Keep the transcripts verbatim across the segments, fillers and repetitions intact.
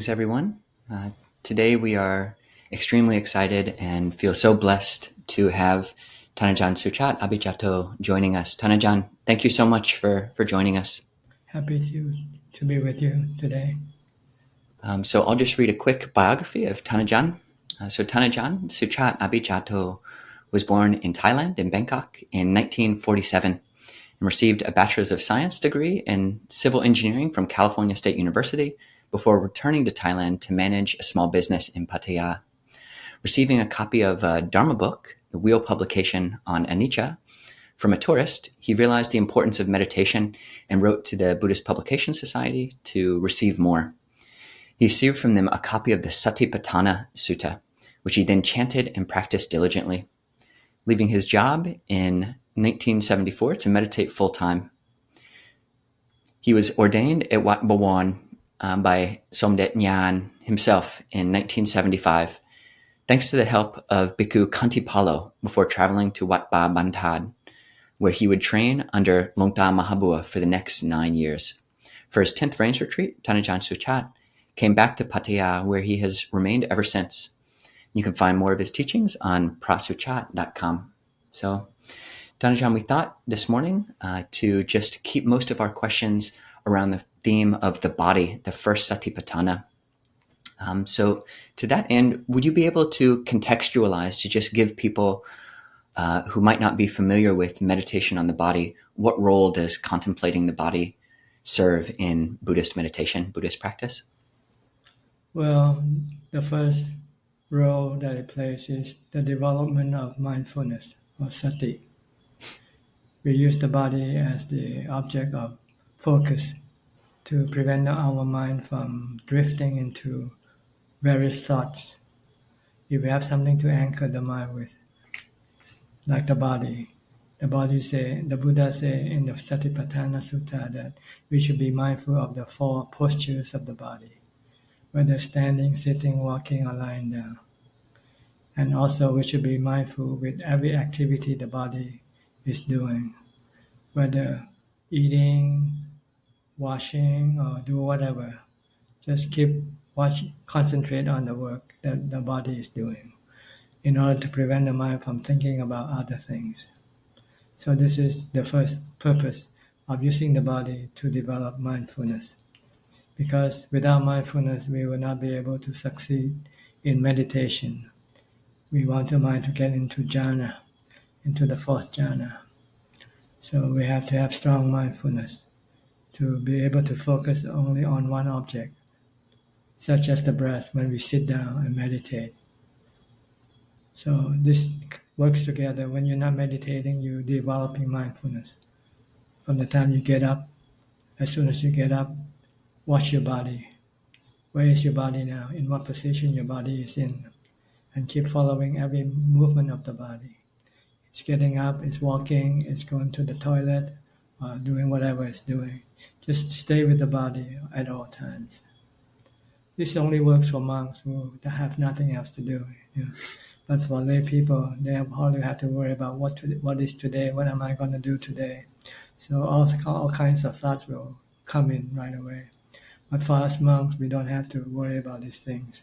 Greetings, everyone. Uh, today we are extremely excited and feel so blessed to have Thanajan Suchat Abhijato joining us. Thanajan, thank you so much for, for joining us. Happy to, to be with you today. Um, so I'll just read a quick biography of Thanajan. Uh, so Thanajan Suchat Abhijato was born in Thailand, in Bangkok, in nineteen forty-seven and received a Bachelor's of Science degree in Civil Engineering from California State University before returning to Thailand to manage a small business in Pattaya. Receiving a copy of a Dharma book, the Wheel publication on Anicca, from a tourist, he realized the importance of meditation and wrote to the Buddhist Publication Society to receive more. He received from them a copy of the Satipatthana Sutta, which he then chanted and practiced diligently, leaving his job in nineteen seventy-four to meditate full-time. He was ordained at Wat Bawan um, by Somdet Nyan himself in nineteen seventy-five, thanks to the help of Bhikkhu Kantipalo before traveling to Wat Ba Bantad, where he would train under Longta Mahabua for the next nine years. For his tenth Rains retreat, Thanajan Suchat came back to Pattaya, where he has remained ever since. You can find more of his teachings on prasuchat dot com. So, Thanajan, we thought this morning uh, to just keep most of our questions around the theme of the body, the first Satipatthana. Um, so, to that end, would you be able to contextualize, to just give people uh, who might not be familiar with meditation on the body, what role does contemplating the body serve in Buddhist meditation, Buddhist practice? Well, the first role that it plays is the development of mindfulness, or sati. We use the body as the object of focus to prevent our mind from drifting into various thoughts. If we have something to anchor the mind with, like the body, the body say, the Buddha say in the Satipatthana Sutta that we should be mindful of the four postures of the body, whether standing, sitting, walking, or lying down. And also we should be mindful with every activity the body is doing, whether eating, washing, or do whatever. Just keep watch, concentrate on the work that the body is doing in order to prevent the mind from thinking about other things. So this is the first purpose of using the body to develop mindfulness. Because without mindfulness, we will not be able to succeed in meditation. We want the mind to get into jhana, into the fourth jhana. So we have to have strong mindfulness to be able to focus only on one object, such as the breath when we sit down and meditate. So this works together. When you're not meditating, you're developing mindfulness. From the time you get up, as soon as you get up, watch your body. Where is your body now? In what position your body is in? And keep following every movement of the body. It's getting up, it's walking, it's going to the toilet, or doing whatever it's doing. Just stay with the body at all times. This only works for monks who have nothing else to do. You know. But for lay people, they hardly have to worry about what to, what is today, what am I going to do today. So all, all kinds of thoughts will come in right away. But for us monks, we don't have to worry about these things.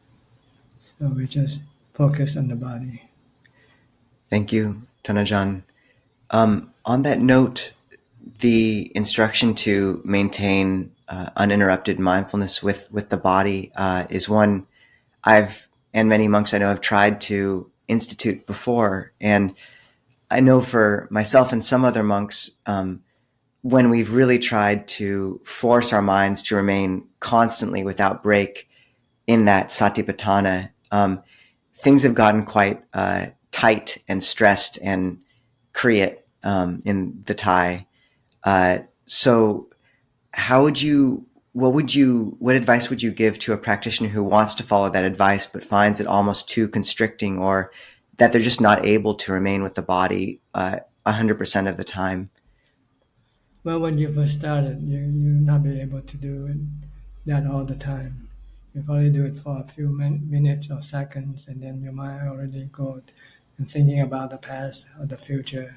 So we just focus on the body. Thank you, Thanajan. Um, on that note, the instruction to maintain uh, uninterrupted mindfulness with, with the body uh, is one I've, and many monks I know have tried to institute before. And I know for myself and some other monks, um, when we've really tried to force our minds to remain constantly without break in that Satipatthana, um, things have gotten quite uh, tight and stressed and kriyat um, in the Thai. Uh, so how would you, what would you, what advice would you give to a practitioner who wants to follow that advice but finds it almost too constricting, or that they're just not able to remain with the body uh, one hundred percent of the time? Well, when you first started, you, you'll not be able to do it, that all the time. You probably do it for a few min- minutes or seconds, and then your mind already goes and thinking about the past or the future.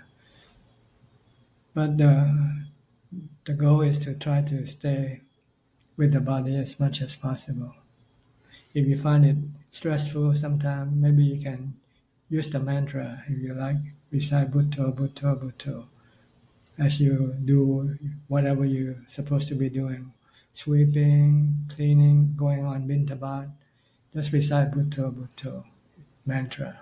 But the, the goal is to try to stay with the body as much as possible. if you find it stressful sometimes, maybe you can use the mantra if you like. Recite Bhutto, Bhutto, Bhutto as you do whatever you're supposed to be doing. Sweeping, cleaning, going on bintabat. Just recite Bhutto, Bhutto mantra.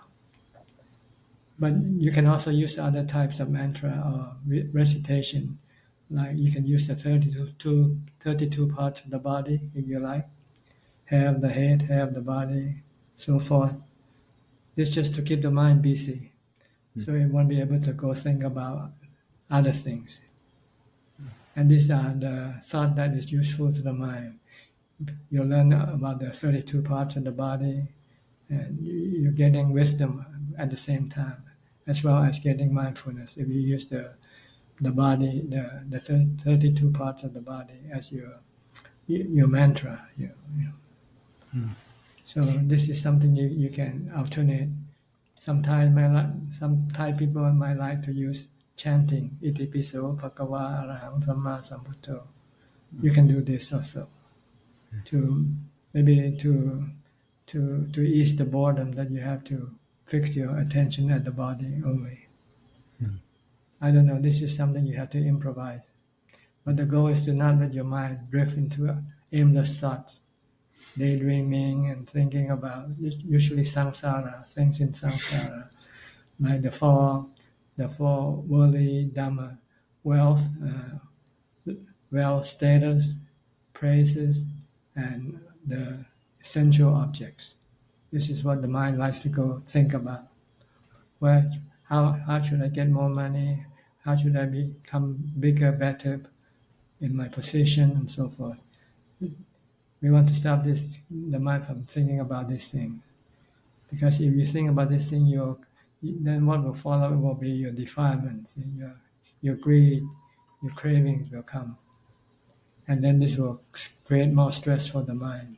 But you can also use other types of mantra or re- recitation. Like you can use the thirty-two, thirty-two parts of the body if you like. Hair of the head, hair of the body, so forth. This just to keep the mind busy. Mm. So it won't be able to go think about other things. Mm. And these are the thought that is useful to the mind. You learn about the thirty-two parts of the body, and you're getting wisdom at the same time, as well as getting mindfulness. If you use the the body, the the thirty-two parts of the body as your your mantra, you, you know. Hmm. So this is something you, you can alternate. Sometimes some Thai people might like to use chanting Iti Piso Bhagava Arahang Samma Sambuddho. You can do this also to maybe to to to ease the boredom that you have to fix your attention at the body only. Hmm. I don't know, this is something you have to improvise. But the goal is to not let your mind drift into aimless thoughts, daydreaming and thinking about usually samsara, things in samsara, like the four, the four worldly dhamma, wealth, uh, wealth, status, praises, and the essential objects. This is what the mind likes to go think about. Well, how how should I get more money? How should I become bigger, better in my position, and so forth? We want to stop this the mind from thinking about this thing, because if you think about this thing, you then what will follow will be your defilements, your your greed, your cravings will come, and then this will create more stress for the mind.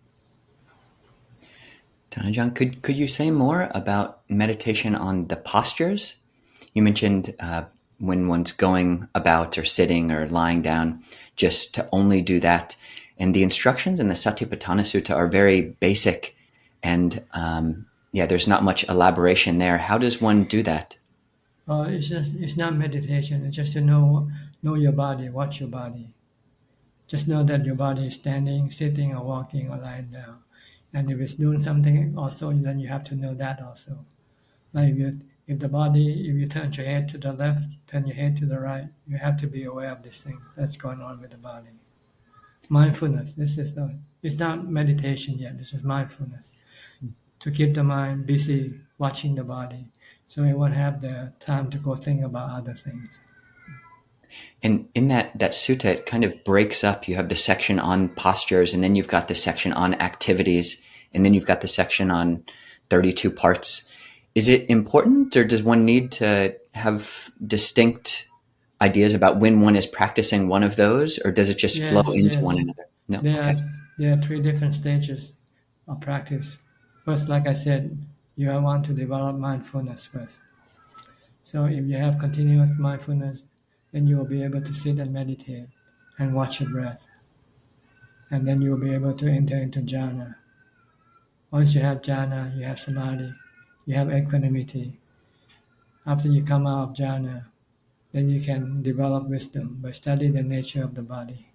Thanajan, could could you say more about meditation on the postures? You mentioned uh, when one's going about or sitting or lying down, just to only do that. And the instructions in the Satipatthana Sutta are very basic, and um, yeah, there's not much elaboration there. How does one do that? Uh, it's just it's not meditation. It's just to know know your body, watch your body. Just know that your body is standing, sitting, or walking, or lying down. And if it's doing something, also then you have to know that also. Like if you, if the body, if you turn your head to the left, turn your head to the right, you have to be aware of these things that's going on with the body. Mindfulness. This is the, it's not meditation yet. This is mindfulness. To keep the mind busy watching the body, so it won't have the time to go think about other things. And in that, that sutta, it kind of breaks up. You have the section on postures, and then you've got the section on activities, and then you've got the section on thirty-two parts. Is it important, or does one need to have distinct ideas about when one is practicing one of those, or does it just yes, flow into yes. one another? No. There, okay. are, there are three different stages of practice. First, like I said, you want to develop mindfulness first. So if you have continuous mindfulness, then you will be able to sit and meditate and watch your breath. And then you will be able to enter into jhana. Once you have jhana, you have samadhi, you have equanimity. After you come out of jhana, then you can develop wisdom by studying the nature of the body.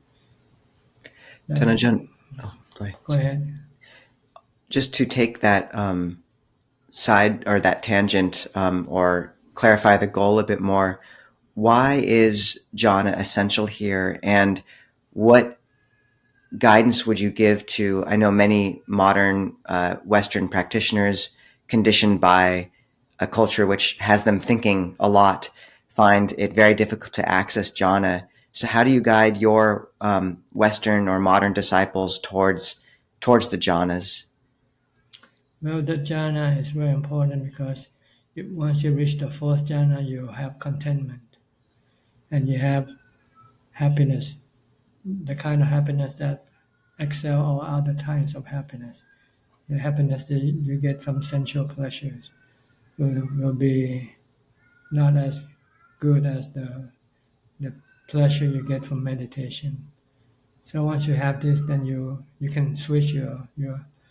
Thanajan, oh, play. Go ahead. Just to take that um, side or that tangent um, or clarify the goal a bit more, why is jhana essential here, and what guidance would you give to, I know many modern uh, Western practitioners conditioned by a culture which has them thinking a lot, find it very difficult to access jhana. So how do you guide your um, Western or modern disciples towards towards the jhanas? Well, the jhana is very important because it, once you reach the fourth jhana, you have contentment and you have happiness, the kind of happiness that excel all other kinds of happiness. The happiness that you get from sensual pleasures will, will be not as good as the the pleasure you get from meditation. So once you have this, then you you can switch your your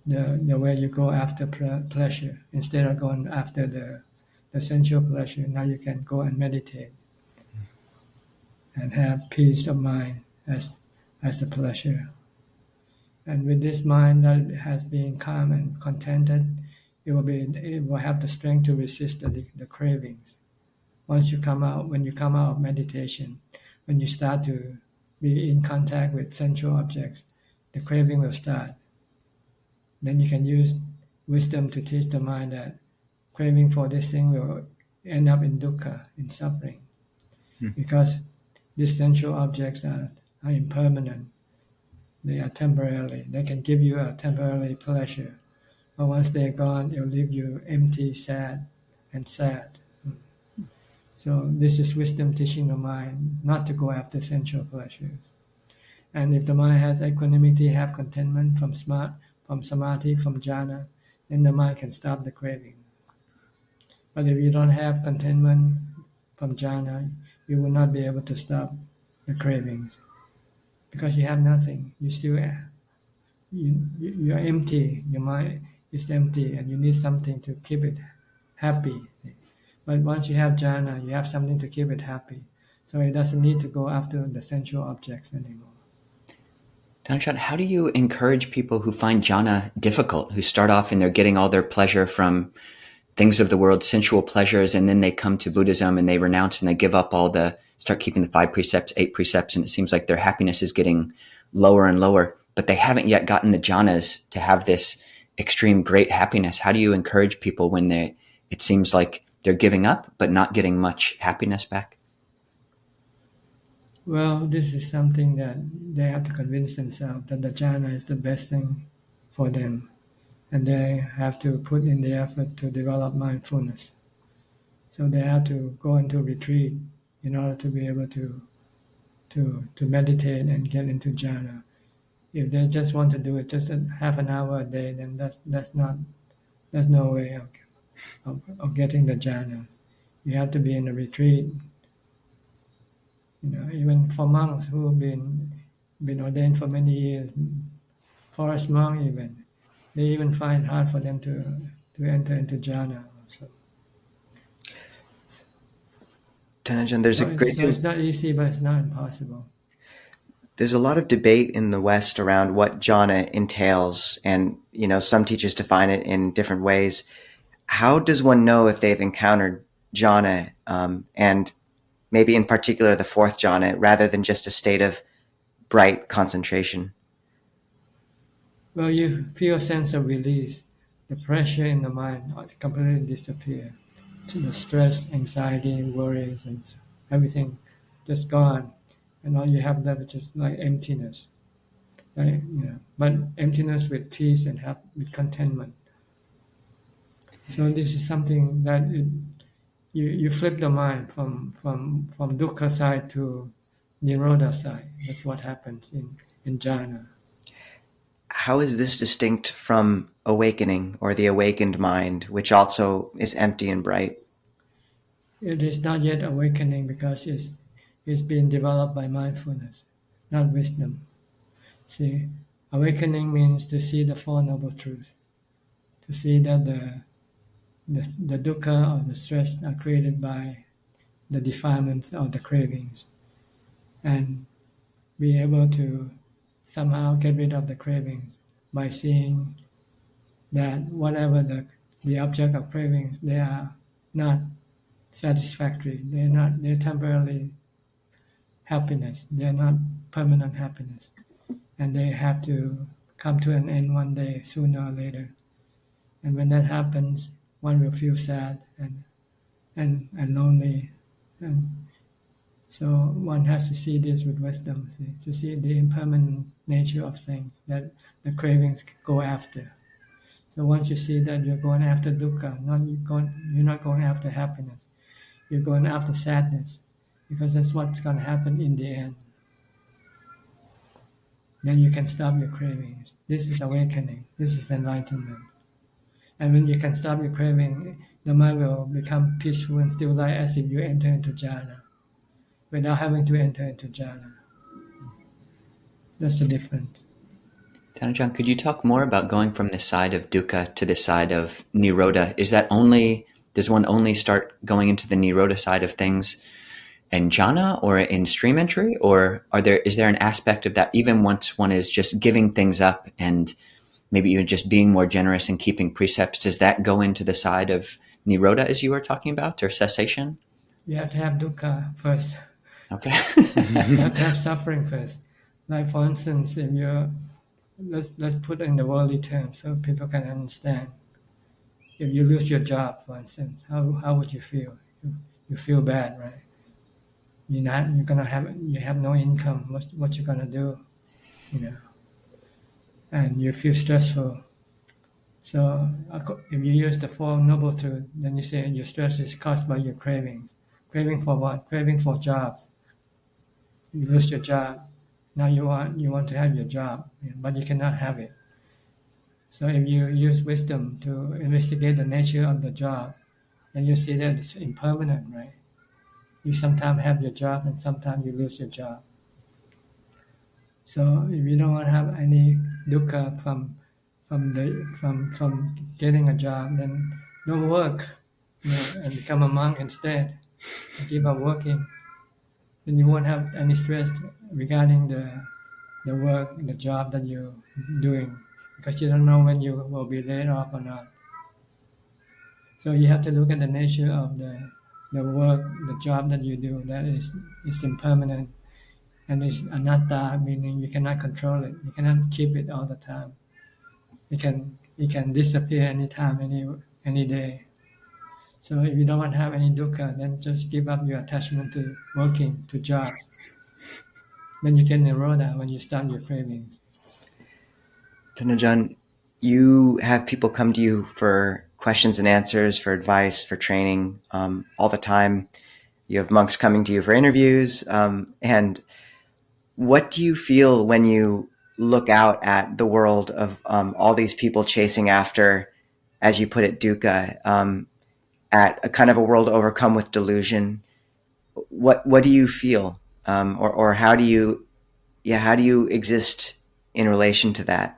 the, the way you go after pleasure. Instead of going after the, the sensual pleasure, now you can go and meditate and have peace of mind as, as the pleasure. And with this mind that has been calm and contented, it will be it will have the strength to resist the, the cravings. Once you come out, when you come out of meditation, when you start to be in contact with sensual objects, the craving will start. Then you can use wisdom to teach the mind that craving for this thing will end up in dukkha, in suffering, hmm. because these sensual objects are, are impermanent. They are temporary. They can give you a temporary pleasure, but once they're gone, it'll leave you empty, sad, and sad. So this is wisdom teaching the mind not to go after sensual pleasures. And if the mind has equanimity, have contentment from smart, from samadhi, from jhana, then the mind can stop the craving. But if you don't have contentment from jhana, you will not be able to stop the cravings, because you have nothing. You still you you are empty. Your mind is empty, and you need something to keep it happy. But once you have jhana, you have something to keep it happy. So it doesn't need to go after the sensual objects anymore. Thanagyan, how do you encourage people who find jhana difficult, who start off and they're getting all their pleasure from things of the world, sensual pleasures, and then they come to Buddhism and they renounce and they give up all the, start keeping the five precepts, eight precepts, and it seems like their happiness is getting lower and lower, but they haven't yet gotten the jhanas to have this extreme great happiness. How do you encourage people when they, it seems like they're giving up but not getting much happiness back? Well, this is something that they have to convince themselves that the jhana is the best thing for them. And they have to put in the effort to develop mindfulness. So they have to go into retreat in order to be able to to to meditate and get into jhana. If they just want to do it just a half an hour a day, then that's that's not there's no way of, of, of getting the jhana. You have to be in a retreat. You know, even for monks who have been been ordained for many years, forest monk even, they even find it hard for them to to enter into jhana also. Tanajan, there's so a great so it's not easy, but it's not impossible. There's a lot of debate in the West around what jhana entails, and you know, some teachers define it in different ways. How does one know if they've encountered jhana, um, and maybe in particular the fourth jhana, rather than just a state of bright concentration? Well, you feel a sense of release. The pressure in the mind completely disappears. The stress, anxiety, worries, and everything just gone. And all you have left is just like emptiness. Right? You know, but emptiness with peace and have, with contentment. So this is something that it, you, you flip the mind from, from, from dukkha side to nirodha side. That's what happens in, in jhana. How is this distinct from awakening, or the awakened mind, which also is empty and bright? It is not yet awakening because it's, it's being developed by mindfulness, not wisdom. See, awakening means to see the Four Noble Truths, to see that the, the, the dukkha or the stress are created by the defilements or the cravings, and be able to somehow get rid of the cravings by seeing that whatever the, the object of cravings, they are not satisfactory. They're not, they're temporarily happiness. They're not permanent happiness. And they have to come to an end one day, sooner or later. And when that happens, one will feel sad and and, and lonely. And so one has to see this with wisdom, see, to see the impermanent nature of things that the cravings go after. So once you see that you're going after dukkha, not you going, you're not going after happiness, you're going after sadness, because that's what's going to happen in the end. Then you can stop your cravings. This is awakening. This is enlightenment. And when you can stop your craving, the mind will become peaceful and still light, as if you enter into jhana, without having to enter into jhana. That's the difference. Tanajan, could you talk more about going from the side of dukkha to the side of nirodha? Is that only, does one only start going into the nirodha side of things in jhana or in stream entry? Or are there, is there an aspect of that even once one is just giving things up and maybe even just being more generous and keeping precepts, does that go into the side of nirodha as you were talking about, or cessation? You have to have dukkha first. Okay. You have to have suffering first. Like for instance, if you're, let's, let's put it in the worldly terms so people can understand. If you lose your job, for instance, how, how would you feel? You, you feel bad, right? You're not, you're gonna have, you have no income. What, what you gonna do? You know, and you feel stressful. So if you use the Four Noble Truths, then you say your stress is caused by your cravings. Craving for what? Craving for jobs. You lose your job. Now you want you want to have your job, but you cannot have it. So if you use wisdom to investigate the nature of the job, then you see that it's impermanent, right? You sometimes have your job and sometimes you lose your job. So if you don't want to have any dukkha from from the from from getting a job, then don't work, you know, and become a monk instead. Give up working. Then you won't have any stress regarding the the work, the job that you're doing, because you don't know when you will be laid off or not. So you have to look at the nature of the the work, the job that you do. That is is impermanent, and it's anatta, meaning you cannot control it. You cannot keep it all the time. It can it can disappear anytime, any any day. So if you don't want to have any dukkha, then just give up your attachment to working, to jobs. Then you get nirodha when you start your cravings. Tanajan, you have people come to you for questions and answers, for advice, for training um, all the time. You have monks coming to you for interviews. Um, and what do you feel when you look out at the world of um, all these people chasing after, as you put it, dukkha, um, at a kind of a world overcome with delusion? What what do you feel, um, or or how do you, yeah, how do you exist in relation to that?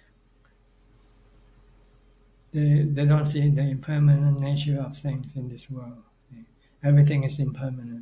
They they don't see the impermanent nature of things in this world. Everything is impermanent.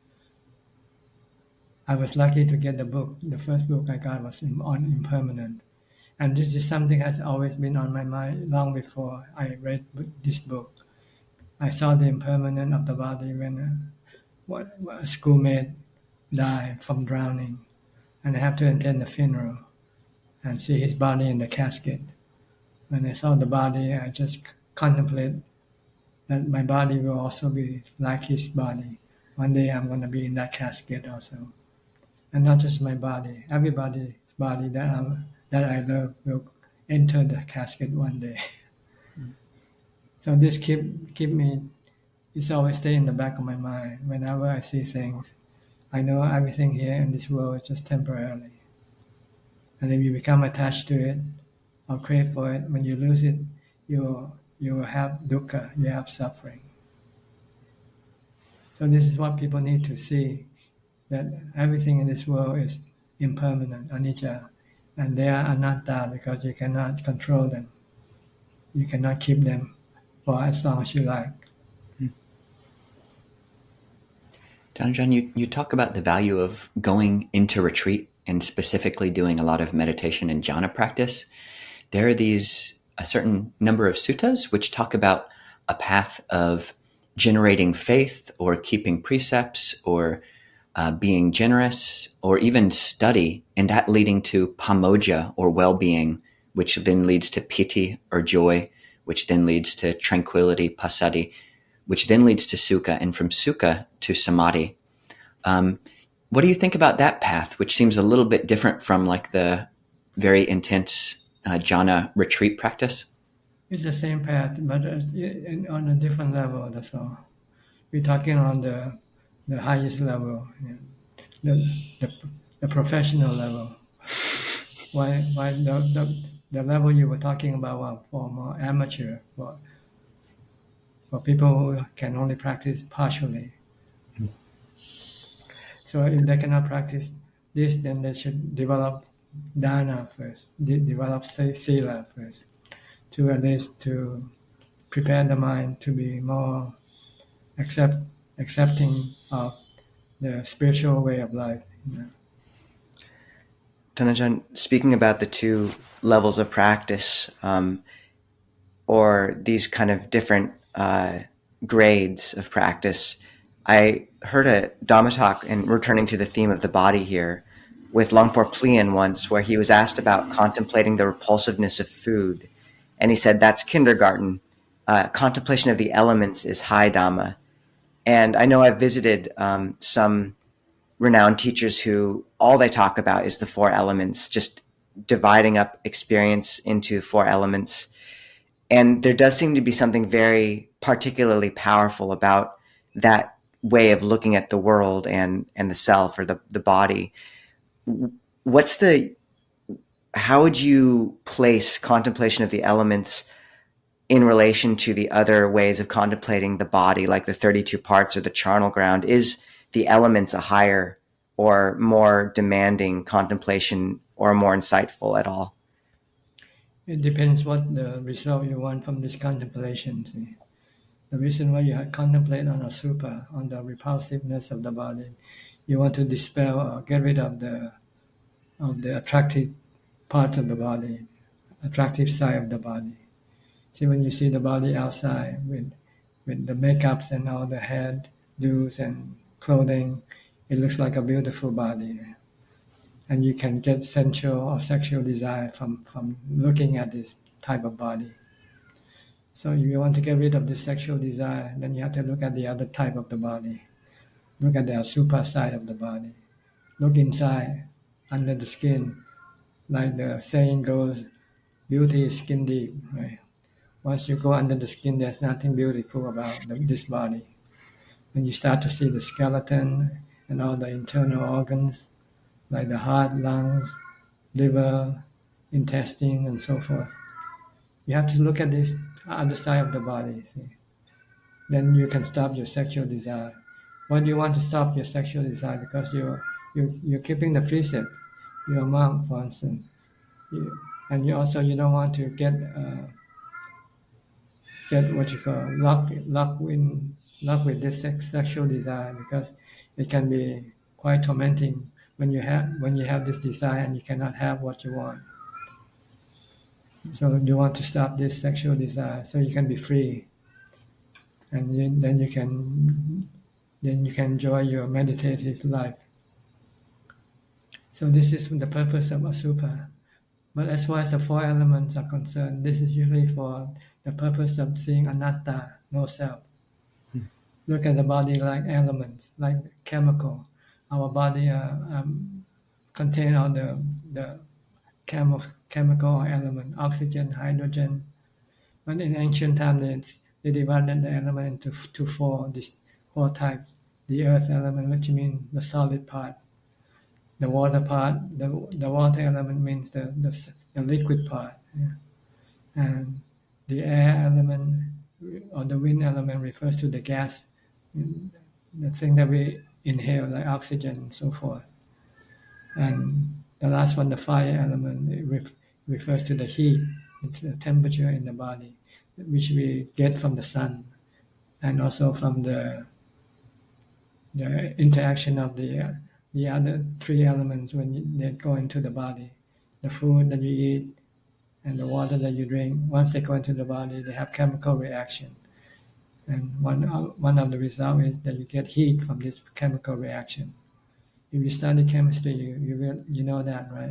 I was lucky to get the book. The first book I got was on impermanent, and this is something has always been on my mind long before I read this book. I saw the impermanence of the body when a, what, a schoolmate died from drowning, and I have to attend the funeral and see his body in the casket. When I saw the body, I just contemplate that my body will also be like his body. One day I'm going to be in that casket also. And not just my body, everybody's body that, I'm, that I love will enter the casket one day. So this keep keep me, it's always stay in the back of my mind. Whenever I see things, I know everything here in this world is just temporarily. And if you become attached to it or crave for it, when you lose it, you will, you will have dukkha, you have suffering. So this is what people need to see, that everything in this world is impermanent, anicca, and they are anatta because you cannot control them. You cannot keep them for as long as you like. Tanajan, you, you talk about the value of going into retreat and specifically doing a lot of meditation and jhana practice. There are these, a certain number of suttas which talk about a path of generating faith or keeping precepts or uh, being generous or even study, and that leading to pamojja or well-being, which then leads to piti or joy, which then leads to tranquility, passaddhi, which then leads to sukha, and from sukha to samadhi. Um, what do you think about that path, which seems a little bit different from like the very intense uh, jhana retreat practice? It's the same path, but on a different level, that's all. We're talking on the the highest level, you know, the, the the professional level. Why why the, the the level you were talking about was for more amateur, for for people who can only practice partially. So if they cannot practice this, then they should develop dana first, de- develop si- sila first, to at least to prepare the mind to be more accept accepting of the spiritual way of life. You know. Tanajan, speaking about the two levels of practice, um, or these kind of different uh, grades of practice, I heard a Dhamma talk, and returning to the theme of the body here, with Longpo Plian once, where he was asked about contemplating the repulsiveness of food. And he said, that's kindergarten. Uh, contemplation of the elements is high Dhamma. And I know I've visited um, some renowned teachers who all they talk about is the four elements, just dividing up experience into four elements. And there does seem to be something very particularly powerful about that way of looking at the world and, and the self or the, the body. What's the, how would you place contemplation of the elements in relation to the other ways of contemplating the body, like the thirty-two parts or the charnel ground? Is the elements a higher or more demanding contemplation or more insightful at all? It depends what the result you want from this contemplation. See? The reason why you contemplate on Asubha, on the repulsiveness of the body, you want to dispel or get rid of the of the attractive parts of the body, attractive side of the body. See, when you see the body outside with with the makeups and all the head do's and clothing, it looks like a beautiful body. And you can get sensual or sexual desire from, from looking at this type of body. So if you want to get rid of this sexual desire, then you have to look at the other type of the body. Look at the Asubha side of the body. Look inside, under the skin. Like the saying goes, beauty is skin deep. Right? Once you go under the skin, there's nothing beautiful about the, this body. When you start to see the skeleton and all the internal organs, like the heart, lungs, liver, intestine, and so forth. You have to look at this other side of the body. See? Then you can stop your sexual desire. Why do you want to stop your sexual desire? Because you're, you're, you're keeping the precept. You're a monk, for instance. You, and you also you don't want to get uh, get what you call locked lock in lock with this sex, sexual desire, because it can be quite tormenting when you have when you have this desire and you cannot have what you want. So you want to stop this sexual desire so you can be free, and you, then you can then you can enjoy your meditative life. So this is the purpose of Asubha. But as far as the four elements are concerned, this is usually for the purpose of seeing anatta, no self. Hmm. Look at the body like elements, like chemical. Our body uh, um, contain all the the chemi- chemical element, oxygen, hydrogen. But in ancient times, they divided the element into to four, these four types. The earth element, which means the solid part. The water part, the the water element means the the, the liquid part, yeah. And the air element or the wind element refers to the gas, the thing that we inhale, like oxygen and so forth. And the last one, the fire element, it re- refers to the heat, the temperature in the body, which we get from the sun, and also from the the interaction of the uh, the other three elements when you, they go into the body. The food that you eat and the water that you drink, once they go into the body, they have chemical reaction. And one, uh, one of the results is that you get heat from this chemical reaction. If you study chemistry, you you, will, you know that, right?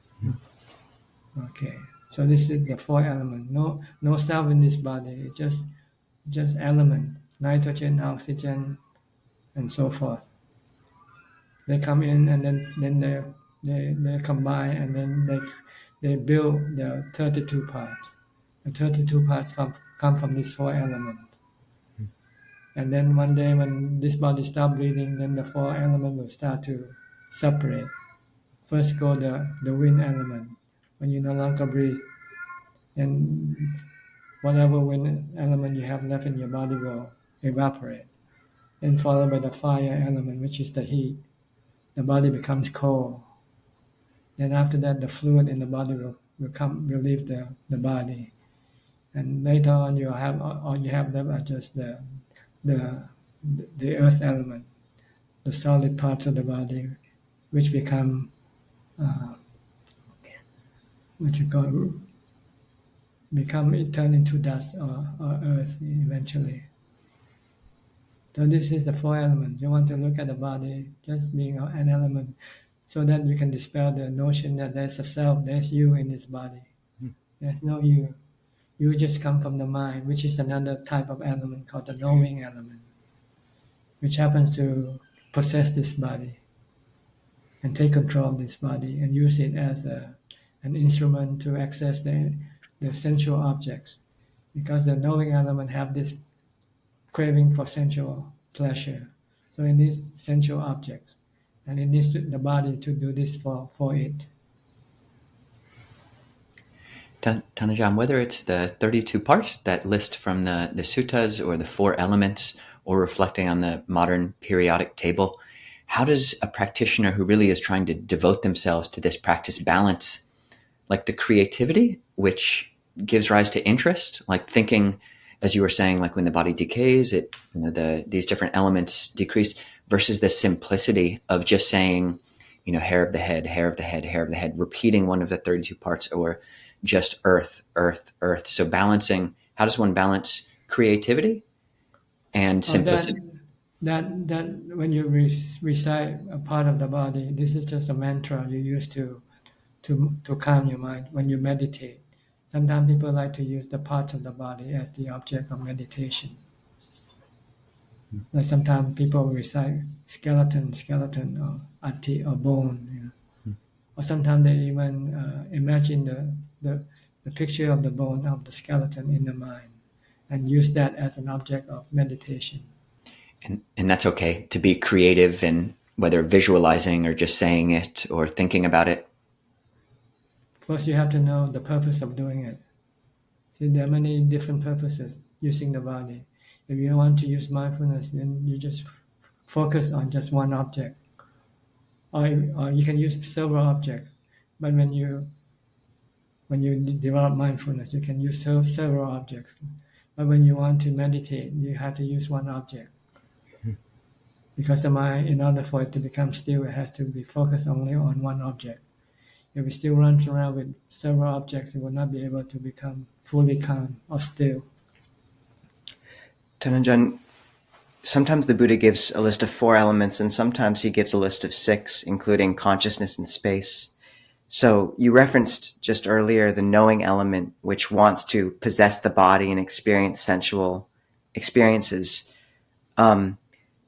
Mm-hmm. Okay. So this is the four elements. No no self in this body. It's just just element, nitrogen, oxygen, and so forth. They come in and then, then they, they they combine and then they they build the thirty-two parts. The thirty-two parts from, come from these four elements. Hmm. And then one day when this body stops breathing, then the four elements will start to separate. First go the, the wind element. When you no longer breathe, then whatever wind element you have left in your body will evaporate. Then followed by the fire element, which is the heat. The body becomes cold. Then after that, the fluid in the body will, will come, will leave the, the body. And later on, you have all you have left are just the the the earth element, the solid parts of the body, which become uh, what you call become it turn into dust or, or earth eventually. So this is the four elements. You want to look at the body just being an element, so that you can dispel the notion that there's a self, there's you in this body. Hmm. There's no you. You just come from the mind, which is another type of element called the knowing element, which happens to possess this body and take control of this body and use it as a, an instrument to access the, the sensual objects. Because the knowing element have this craving for sensual pleasure. So it needs sensual objects. And it needs to, the body to do this for, for it. Tanajan, whether it's the thirty-two parts that list from the, the suttas or the four elements or reflecting on the modern periodic table, how does a practitioner who really is trying to devote themselves to this practice balance, like the creativity, which gives rise to interest, like thinking, as you were saying, like when the body decays, it, you know, the, these different elements decrease, versus the simplicity of just saying, you know, hair of the head, hair of the head, hair of the head, repeating one of the thirty-two parts, or just earth, earth, earth. So balancing, how does one balance creativity and simplicity? Oh, that, that, that when you re- recite a part of the body, this is just a mantra you use to, to, to calm your mind when you meditate. Sometimes people like to use the parts of the body as the object of meditation. Hmm. Like sometimes people recite skeleton, skeleton, or ati, or bone. You know. Hmm. Or sometimes they even uh, imagine the, the the picture of the bone of the skeleton in the mind and use that as an object of meditation. And and that's okay to be creative, and whether visualizing or just saying it or thinking about it. First, you have to know the purpose of doing it. See, there are many different purposes using the body. If you want to use mindfulness, then you just f- focus on just one object. Or, or you can use several objects. But when you when you d- develop mindfulness, you can use sev- several objects. But when you want to meditate, you have to use one object. Mm-hmm. Because the mind, in order for it to become still, it has to be focused only on one object. If it still runs around with several objects, it will not be able to become fully calm or still. Tanajan, sometimes the Buddha gives a list of four elements, and sometimes he gives a list of six, including consciousness and space. So you referenced just earlier the knowing element, which wants to possess the body and experience sensual experiences. Um,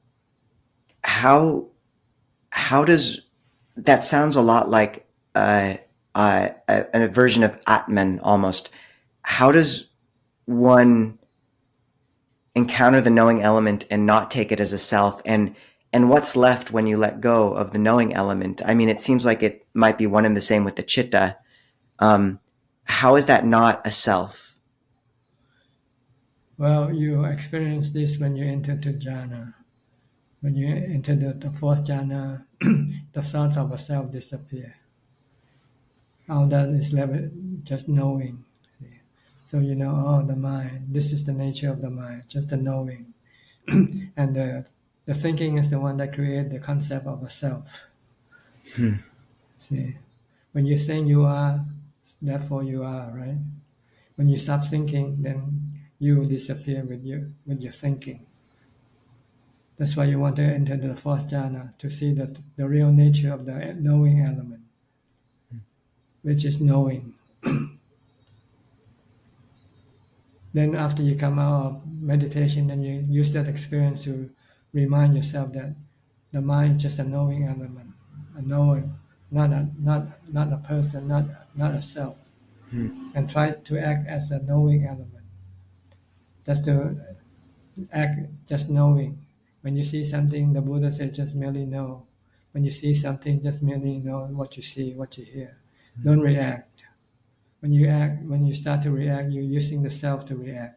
how how does that sounds a lot like uh, uh, a, a version of Atman almost. How does one encounter the knowing element and not take it as a self, and and what's left when you let go of the knowing element? I mean, it seems like it might be one and the same with the chitta. Um, how is that not a self? Well, you experience this when you enter to jhana. When you enter the, the fourth jhana, the thoughts of a self disappear. All that is left just knowing. So you know, oh, the mind, this is the nature of the mind, just the knowing. And the the thinking is the one that creates the concept of a self. Hmm. See, when you think you are, therefore you are, right? When you stop thinking, then you disappear with your with your thinking. That's why you want to enter the fourth jhana, to see the, the real nature of the knowing element, hmm. which is knowing. Then after you come out of meditation, then you use that experience to remind yourself that the mind is just a knowing element, a knowing, not a not not a person, not not a self, hmm. and try to act as a knowing element. Just to act, just knowing. When you see something, the Buddha said, just merely know. When you see something, just merely know what you see, what you hear. Hmm. Don't react. When you act, when you start to react, you're using the self to react.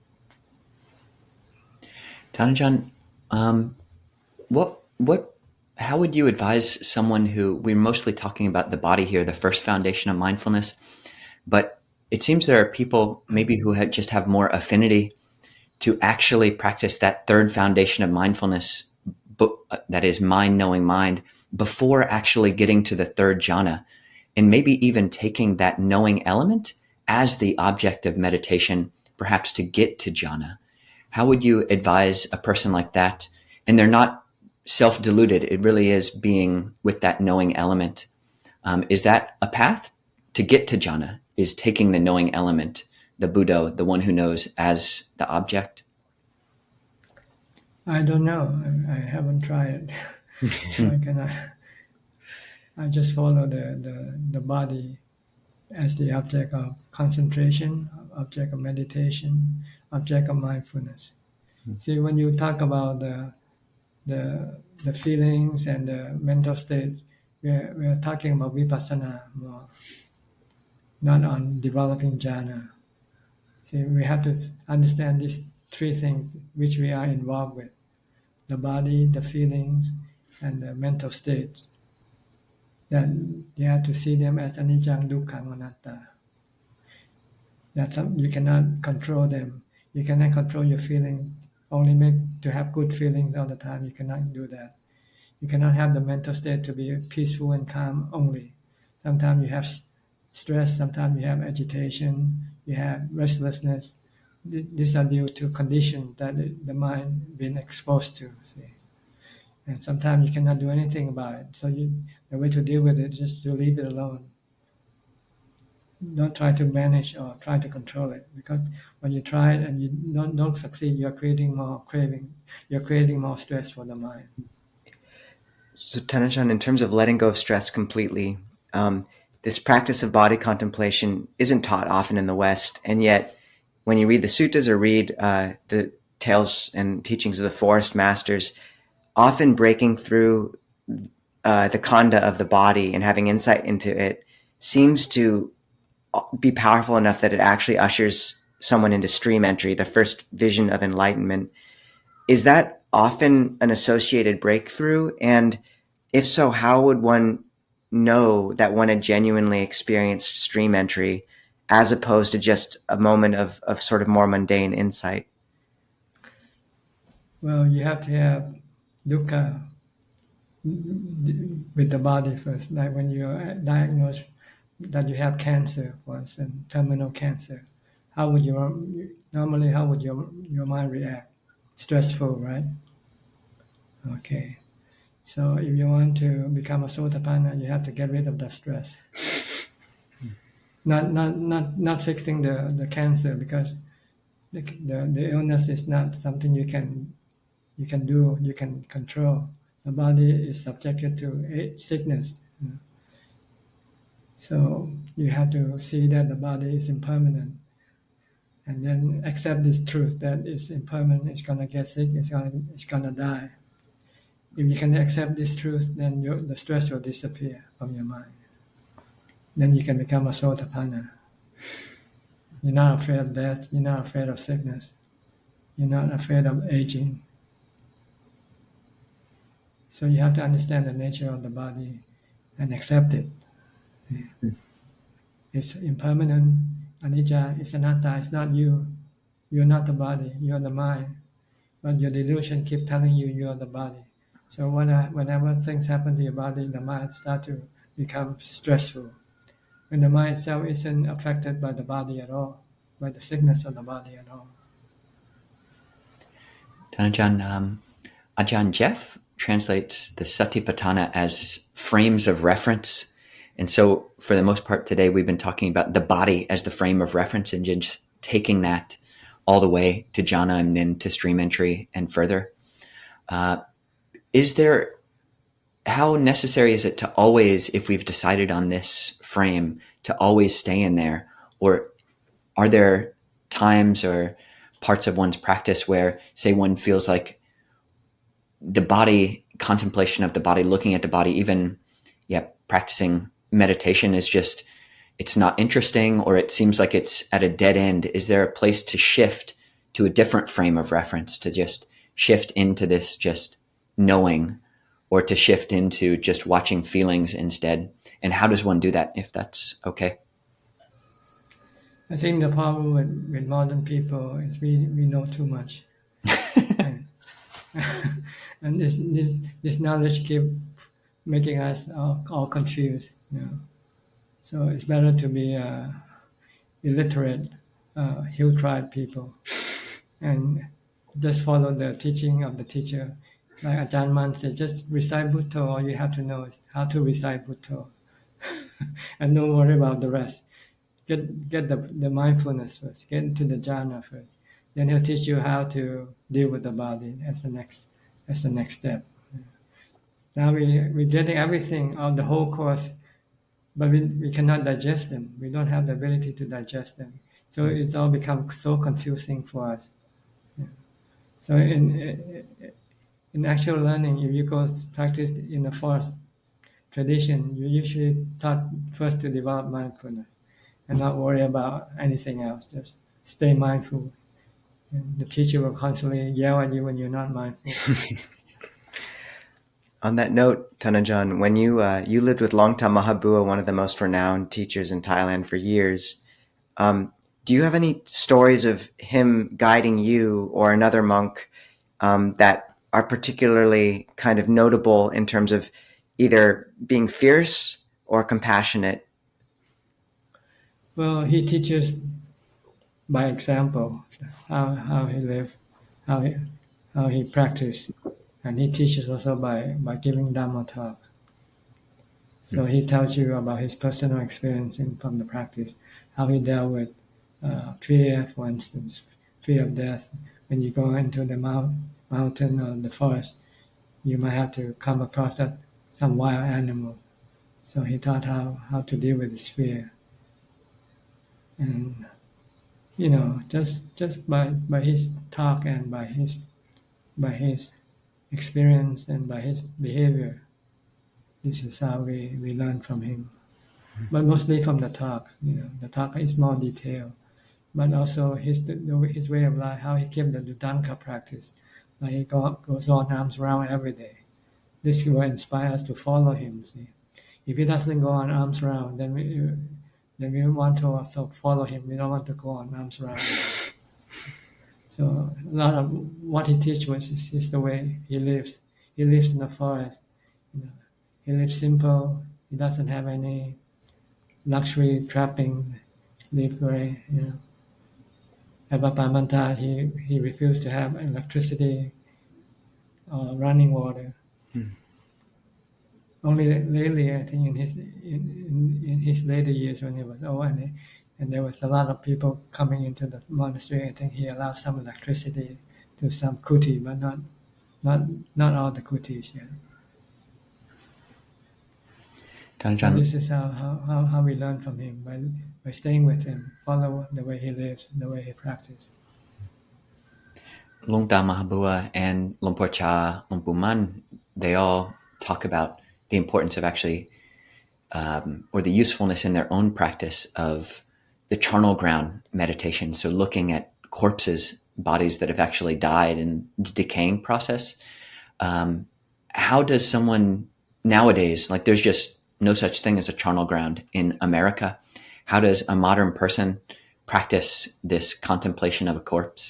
Tanajan, um, what what how would you advise someone who, we're mostly talking about the body here, the first foundation of mindfulness, but it seems there are people maybe who have, just have more affinity to actually practice that third foundation of mindfulness, that is mind knowing mind, before actually getting to the third jhana, and maybe even taking that knowing element as the object of meditation, perhaps to get to jhana. How would you advise a person like that? And they're not self-deluded. It really is being with that knowing element. Um, is that a path to get to jhana? Is taking the knowing element, the Buddha, the one who knows, as the object? I don't know. I, I haven't tried it. So I cannot. I just follow the, the, the body as the object of concentration, object of meditation, object of mindfulness. Mm. See, when you talk about the the the feelings and the mental states, we're, we're talking about vipassana more, not on developing jhana. See, we have to understand these three things which we are involved with: the body, the feelings, and the mental states. Then you have to see them as anicca, dukkha, anatta. That you cannot control them. You cannot control your feelings. Only make to have good feelings all the time. You cannot do that. You cannot have the mental state to be peaceful and calm only. Sometimes you have stress. Sometimes you have agitation. You have restlessness. These are due to conditions that the mind been exposed to. See? And sometimes you cannot do anything about it. So you, the way to deal with it is just to leave it alone. Don't try to manage or try to control it, because when you try it and you don't, don't succeed, you're creating more craving. You're creating more stress for the mind. So Tanajan, in terms of letting go of stress completely, um, this practice of body contemplation isn't taught often in the West, and yet when you read the suttas or read uh, the tales and teachings of the forest masters, often breaking through uh, the khanda of the body and having insight into it seems to be powerful enough that it actually ushers someone into stream entry, the first vision of enlightenment. Is that often an associated breakthrough? And if so, how would one know that one had genuinely experienced stream entry as opposed to just a moment of, of sort of more mundane insight? Well, you have to have dukkha with the body first. Like when you're diagnosed that you have cancer, for instance, terminal cancer, how would you normally how would your your mind react? Stressful, right? Okay. So if you want to become a sotapanna, you have to get rid of the stress. not not not not fixing the, the cancer, because the, the the illness is not something you can you can do, you can control. The body is subjected to sickness. So you have to see that the body is impermanent, and then accept this truth that it's impermanent, it's gonna get sick, it's gonna it's gonna die. If you can accept this truth, then your, the stress will disappear from your mind. Then you can become a sotapanna. You're not afraid of death, you're not afraid of sickness, you're not afraid of aging. So you have to understand the nature of the body and accept it. Yeah. It's impermanent, anicca, it's anatta, it's not you. You're not the body, you're the mind. But your delusion keeps telling you you're the body. So when I, whenever things happen to your body, the mind starts to become stressful. When the mind itself isn't affected by the body at all, by the sickness of the body at all. Tanajan, um, Ajahn Jeff translates the Satipatthana as frames of reference. And so for the most part today, we've been talking about the body as the frame of reference and just taking that all the way to jhana and then to stream entry and further. Uh, is there, how necessary is it to always, if we've decided on this frame, to always stay in there? Or are there times or parts of one's practice where, say, one feels like the body, contemplation of the body, looking at the body, even yeah, practicing meditation is just, it's not interesting, or it seems like it's at a dead end? Is there a place to shift to a different frame of reference, to just shift into this just knowing or to shift into just watching feelings instead? And how does one do that, if that's okay? I think the problem with, with modern people is we, we know too much. and and this, this, this knowledge keep making us all, all confused. You know? So it's better to be uh, illiterate, uh, hill tribe people, and just follow the teaching of the teacher. Like Ajahn Man said, just recite Bhutto. All you have to know is how to recite Bhutto, and don't worry about the rest. Get get the, the mindfulness first. Get into the jhana first. Then he'll teach you how to deal with the body as the next as the next step. Now we we're getting everything on the whole course, but we, we cannot digest them. We don't have the ability to digest them. So it's all become so confusing for us. Yeah. So in in actual learning, if you go practice in a forest tradition, you usually taught first to develop mindfulness and not worry about anything else. Just stay mindful. And the teacher will constantly yell at you when you're not mindful. On that note, Thanajan, when you uh, you lived with Longta Mahabua, one of the most renowned teachers in Thailand for years, um, do you have any stories of him guiding you or another monk um, that are particularly kind of notable in terms of either being fierce or compassionate? Well, he teaches by example how how he lived, how he how he practiced, and he teaches also by, by giving Dhamma talks. So mm-hmm. he tells you about his personal experience in, from the practice, how he dealt with uh, fear, for instance, fear of death. When you go into the mount, mountain or the forest, you might have to come across that, some wild animal. So he taught how, how to deal with this fear. And you know, just just by, by his talk and by his by his experience and by his behavior, this is how we, we learn from him. But mostly from the talks. You know, the talk is more detailed, but also his the, his way of life, how he kept the Dutanka practice. Like he go, goes on arms round every day. This will inspire us to follow him. See, if he doesn't go on arms round, then we. Then we want to also follow him. We don't want to go on arms round. So a lot of what he teaches was is, is the way he lives. He lives in the forest. You know, he lives simple. He doesn't have any luxury trapping. Live very, you know. At Bapamanta, he he refused to have electricity or running water. Hmm. Only lately, I think, in his in, in, in his later years when he was old, and, he, and there was a lot of people coming into the monastery, I think he allowed some electricity to some kuti, but not not not all the kutis yet. So this is how, how, how, how we learn from him, by by staying with him, follow the way he lives, the way he practices. Longta Mahabua and Lumpur Cha, Lumpur Man, they all talk about the importance of actually, um, or the usefulness in their own practice of the charnel ground meditation. So looking at corpses, bodies that have actually died in the decaying process. Um, how does someone nowadays, like there's just no such thing as a charnel ground in America. How does a modern person practice this contemplation of a corpse?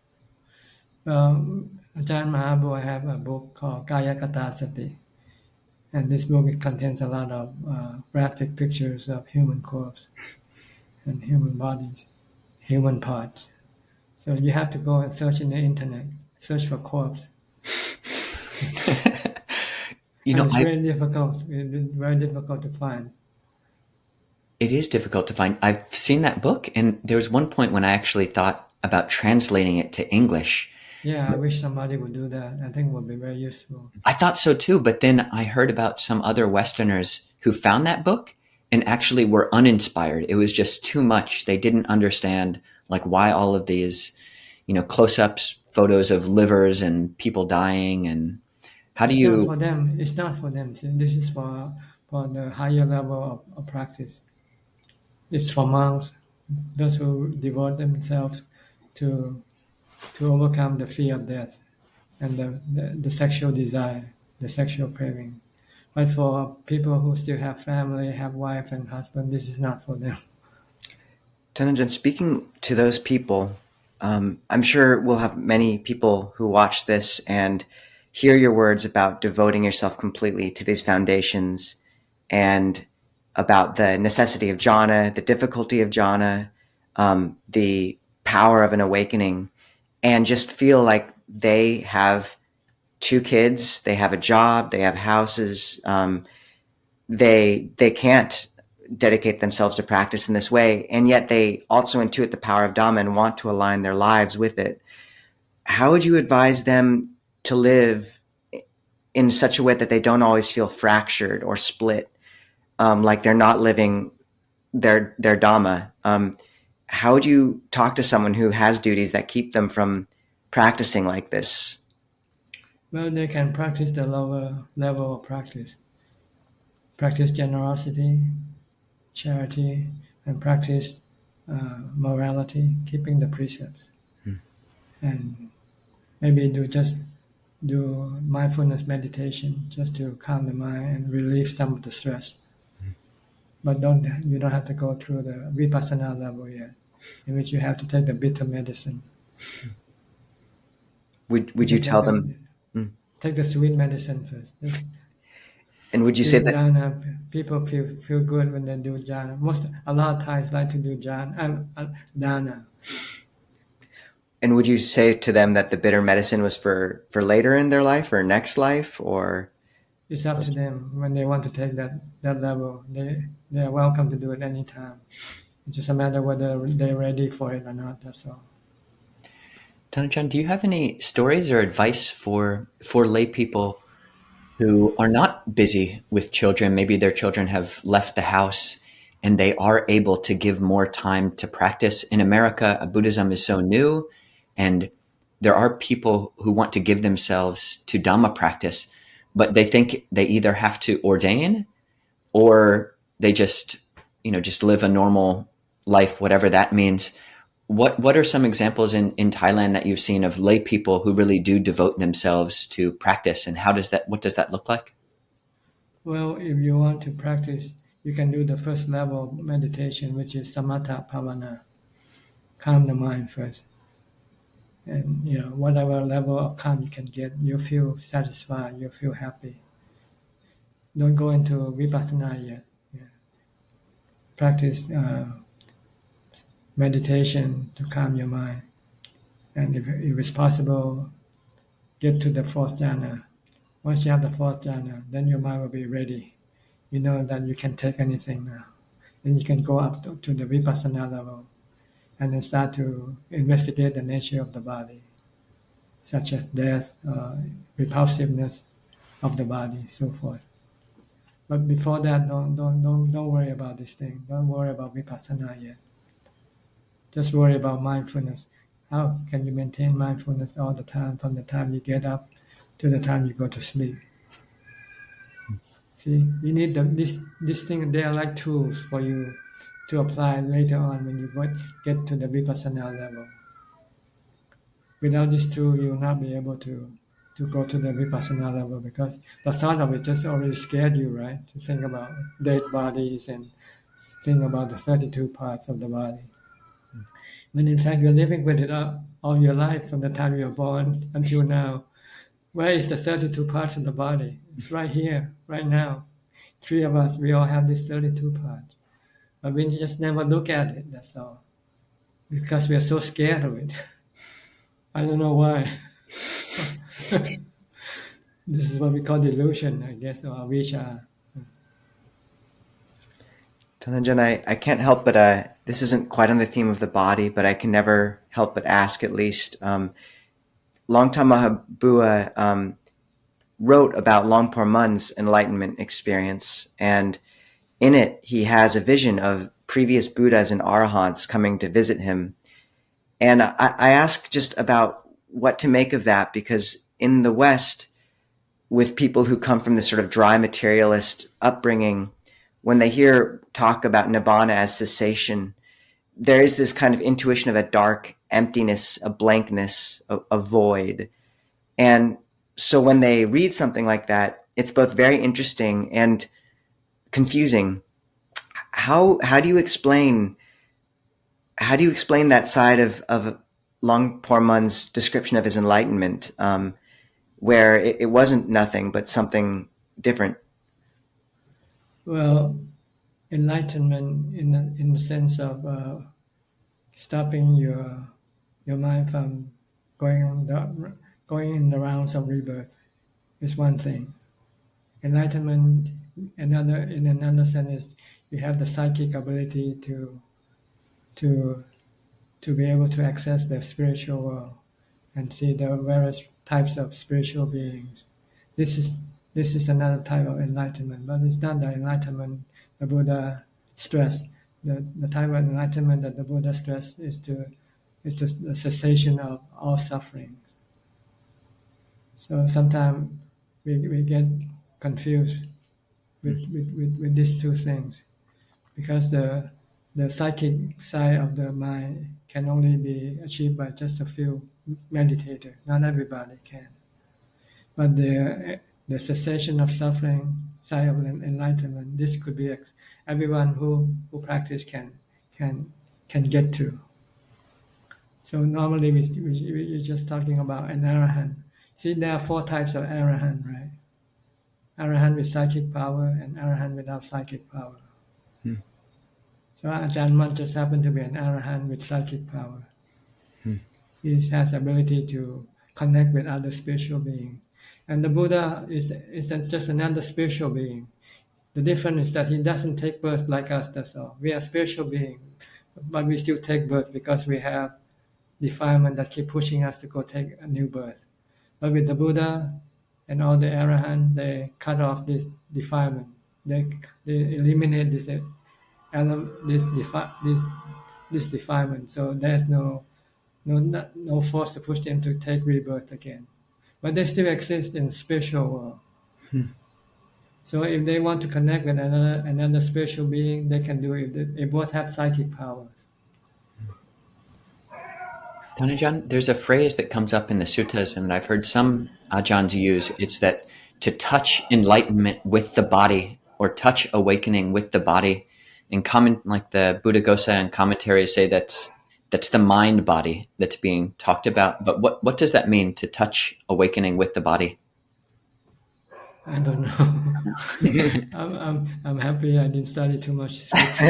Um, Ajahn Mahabua have a book called Kayakata Sati. And this book it contains a lot of uh, graphic pictures of human corpse and human bodies, human parts. So you have to go and search in the internet, search for corpse. you know, it's I, very difficult. It's very difficult to find. It is difficult to find. I've seen that book, and there was one point when I actually thought about translating it to English. Yeah, I wish somebody would do that. I think it would be very useful. I thought so too, but then I heard about some other Westerners who found that book and actually were uninspired. It was just too much. They didn't understand like why all of these, you know, close-ups, photos of livers and people dying, and how do it's you? Not for them. It's not for them. This is for for the higher level of, of practice. It's for monks, those who devote themselves to. to overcome the fear of death and the, the, the sexual desire. the sexual craving. But for people who still have family, have wife and husband, this is not for them. Tanajan, speaking to those people, um, I'm sure we'll have many people who watch this and hear your words about devoting yourself completely to these foundations and about the necessity of jhana, the difficulty of jhana, um, the power of an awakening, and just feel like they have two kids, they have a job, they have houses, um, they they can't dedicate themselves to practice in this way, and yet they also intuit the power of Dhamma and want to align their lives with it. How would you advise them to live in such a way that they don't always feel fractured or split, um, like they're not living their their Dhamma? Um, how would you talk to someone who has duties that keep them from practicing like this? Well, they can practice the lower level of practice. Practice generosity, charity, and practice uh, morality, keeping the precepts. Hmm. And maybe do just do mindfulness meditation just to calm the mind and relieve some of the stress. Hmm. But don't you don't have to go through the vipassana level yet, in which you have to take the bitter medicine. Would would you, you tell them? Mm. Take the sweet medicine first. And would you say that jhana, people feel feel good when they do jhana? Most a lot of Thais like to do jhana, uh, dana. And would you say to them that the bitter medicine was for, for later in their life or next life, or? It's up to them when they want to take that, that level. They they are welcome to do it anytime. It's just a matter whether they're ready for it or not. That's all. Tanajan, do you have any stories or advice for for lay people who are not busy with children? Maybe their children have left the house and they are able to give more time to practice. In America, Buddhism is so new, and there are people who want to give themselves to Dhamma practice, but they think they either have to ordain or they just, you know, just live a normal life, whatever that means. What what are some examples in, in Thailand that you've seen of lay people who really do devote themselves to practice, and how does that what does that look like? Well, if you want to practice, you can do the first level of meditation, which is samatha bhavana. Calm the mind first. And you know, whatever level of calm you can get, you feel satisfied, you feel happy. Don't go into vipassana yet. Yeah. Practice uh, meditation to calm your mind, and if, if it's possible, get to the fourth jhana. Once you have the fourth jhana, then your mind will be ready. You know that you can take anything now. Then you can go up to, to the vipassana level, and then start to investigate the nature of the body, such as death, uh, repulsiveness of the body, so forth. But before that, don't don't don't don't worry about this thing. Don't worry about vipassana yet. Just worry about mindfulness. How can you maintain mindfulness all the time, from the time you get up to the time you go to sleep? See, you need the, this this thing. They are like tools for you to apply later on when you get to the vipassana level. Without this tool, you will not be able to, to go to the vipassana level, because the thought of it just already scared you, right? To think about dead bodies and think about the thirty-two parts of the body. When in fact you're living with it all, all your life, from the time you're born until now. Where is the thirty-two parts of the body? It's right here, right now. Three of us, we all have these thirty-two parts. But we just never look at it, that's all. Because we are so scared of it. I don't know why. This is what we call delusion, I guess, or avijja. Tanajan, I, I can't help but, uh, this isn't quite on the theme of the body, but I can never help but ask, at least. Um, Longtha Mahabua um, wrote about Longpo Mun's enlightenment experience, and in it, he has a vision of previous Buddhas and Arahants coming to visit him. And I, I ask just about what to make of that, because in the West, with people who come from this sort of dry materialist upbringing, when they hear talk about nibbana as cessation, there is this kind of intuition of a dark emptiness, a blankness, a, a void. And so when they read something like that, it's both very interesting and confusing. How how do you explain how do you explain that side of of Longpo Mun's description of his enlightenment, um, where it, it wasn't nothing but something different? Well, enlightenment in the, in the sense of uh, stopping your your mind from going the, going in the rounds of rebirth is one thing. Enlightenment, another in another sense, is you have the psychic ability to to to be able to access the spiritual world and see the various types of spiritual beings. This is this is another type of enlightenment, but it's not the enlightenment the Buddha stressed. The, the type of enlightenment that the Buddha stressed is to is to the cessation of all sufferings. So sometimes we, we get confused with, with, with, with these two things, because the the psychic side of the mind can only be achieved by just a few meditators. Not everybody can. But the the cessation of suffering side of enlightenment, this could be everyone who, who practice can can can get to. So normally we, we, we're just talking about an arahant. See, there are four types of arahant, right? Arahant with psychic power and arahant without psychic power. Hmm. So Ajahn Mun just happened to be an arahant with psychic power. Hmm. He has the ability to connect with other spiritual beings. And the Buddha is, is just another spiritual being. The difference is that he doesn't take birth like us, that's all. We are spiritual beings, but we still take birth because we have defilement that keep pushing us to go take a new birth. But with the Buddha and all the arahant, they cut off this defilement. They, they eliminate this this defi- this this defilement. So there's no no no force to push them to take rebirth again. But they still exist in the spiritual world. Hmm. So if they want to connect with another another spiritual being, they can do it. They, they both have psychic powers. Tanajan, there's a phrase that comes up in the suttas, and I've heard some ajahns use. It's that to touch enlightenment with the body, or touch awakening with the body. And comment, like the Buddhaghosa and commentaries say, that's that's the mind body that's being talked about. But what, what does that mean, to touch awakening with the body? I don't know. I'm, I'm I'm happy I didn't study too much.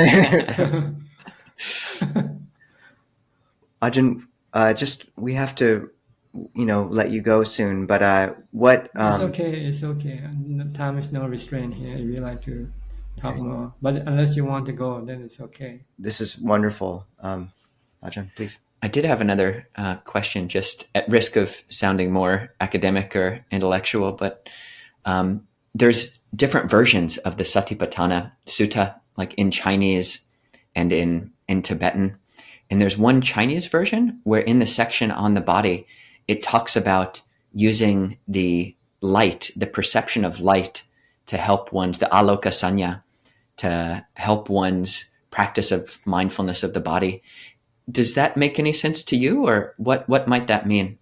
Ajahn, uh, just we have to, you know, let you go soon. But uh, what? Um, it's okay. It's okay. Time is no restraint here. If you like to talk okay. more, but unless you want to go, then it's okay. This is wonderful. Um, Ajahn, please. I did have another uh, question, just at risk of sounding more academic or intellectual, but um, there's different versions of the Satipatthana Sutta, like in Chinese and in, in Tibetan. And there's one Chinese version where in the section on the body, it talks about using the light, the perception of light, to help one's, the aloka sanya, to help one's practice of mindfulness of the body. Does that make any sense to you, or what, what might that mean?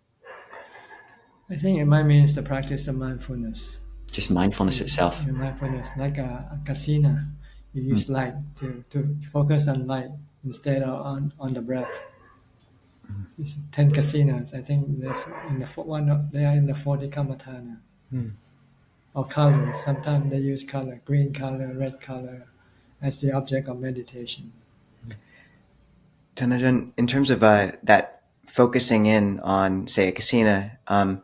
I think it might mean it's the practice of mindfulness. Just mindfulness itself. Yeah, mindfulness, like a, a kasina. You use mm. light to, to focus on light instead of on, on the breath. Mm. It's ten kasinas. I think there's in the one they are in the forty kammatthana. Mm. Or color. Sometimes they use color, green color, red color, as the object of meditation. Tanajan, in terms of uh, that focusing in on, say, a kasina, um,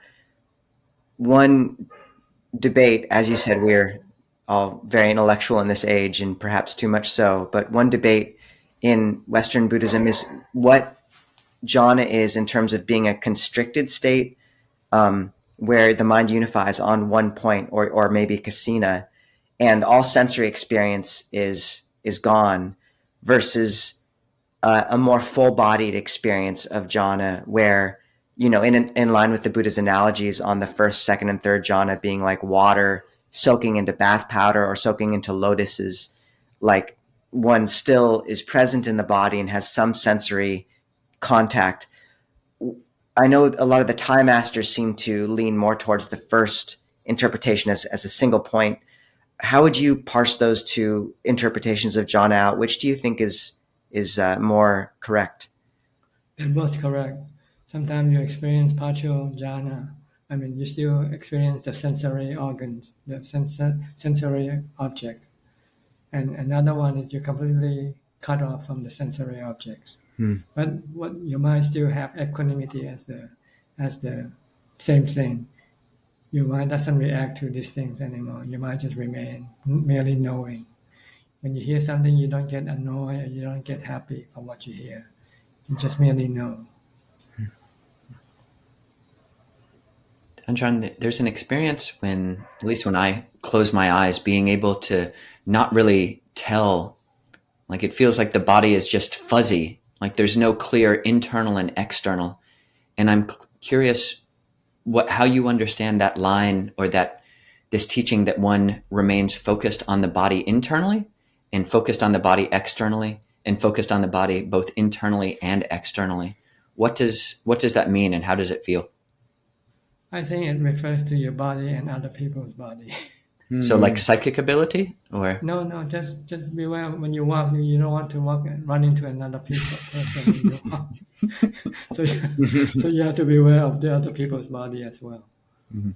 one debate, as you said, we're all very intellectual in this age, and perhaps too much so, but one debate in Western Buddhism is what jhana is in terms of being a constricted state, um, where the mind unifies on one point, or or maybe kasina, and all sensory experience is is gone, versus uh, a more full-bodied experience of jhana, where, you know, in in line with the Buddha's analogies on the first, second, and third jhana being like water soaking into bath powder or soaking into lotuses, like one still is present in the body and has some sensory contact. I know a lot of the Thai masters seem to lean more towards the first interpretation as, as a single point. How would you parse those two interpretations of John out? Which do you think is is uh, more correct? They're both correct. Sometimes you experience partial jhana. I mean, you still experience the sensory organs, the sens- sensory objects. And another one is you're completely cut off from the sensory objects. Hmm. But what you might still have equanimity as the as the same thing. Your mind doesn't react to these things anymore. You might just remain merely knowing. When you hear something, you don't get annoyed or you don't get happy from what you hear. You just merely know. John, there's an experience when, at least when I close my eyes, being able to not really tell, like it feels like the body is just fuzzy, like there's no clear internal and external. And I'm curious what how you understand that line, or that this teaching that one remains focused on the body internally and focused on the body externally and focused on the body both internally and externally. What does what does that mean, and how does it feel? I think it refers to your body and other people's body. Mm-hmm. So like psychic ability, or? No, no, just just beware when you walk, you, you don't want to walk and run into another person when you walk. so, you, so you have to be aware of the other people's body as well. Mm-hmm.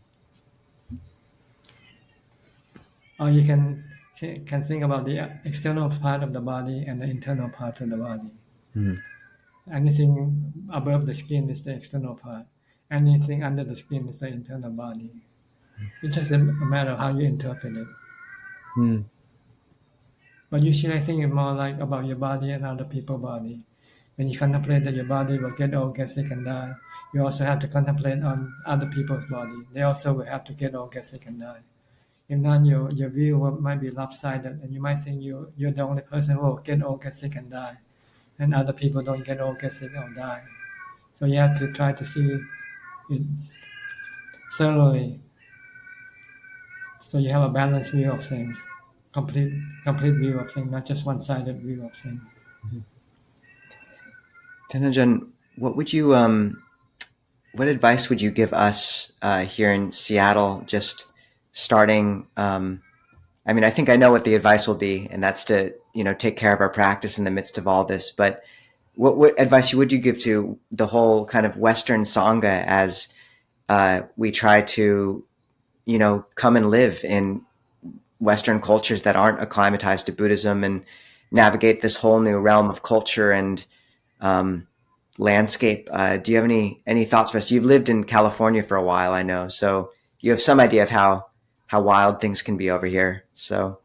Or you can can think about the external part of the body and the internal part of the body. Mm-hmm. Anything above the skin is the external part. Anything under the skin is the internal body. It's just a matter of how you interpret it. Mm. But usually I think it's more like about your body and other people's body. When you contemplate that your body will get old, get sick, and die, you also have to contemplate on other people's body. They also will have to get old, get sick, and die. If not, your, your view might be lopsided, and you might think you, you're the only person who will get old, get sick, and die. And other people don't get old, get sick, or die. So you have to try to see it thoroughly. So you have a balanced view of things, complete complete view of things, not just one-sided view of things. Mm-hmm. Thanajan, what would you, um, what advice would you give us uh, here in Seattle, just starting? Um, I mean, I think I know what the advice will be, and that's to, you know, take care of our practice in the midst of all this. But what, what advice would you give to the whole kind of Western Sangha as uh, we try to, you know, come and live in Western cultures that aren't acclimatized to Buddhism and navigate this whole new realm of culture and um, landscape? Uh, do you have any any thoughts for us? You've lived in California for a while, I know, so you have some idea of how how wild things can be over here. So,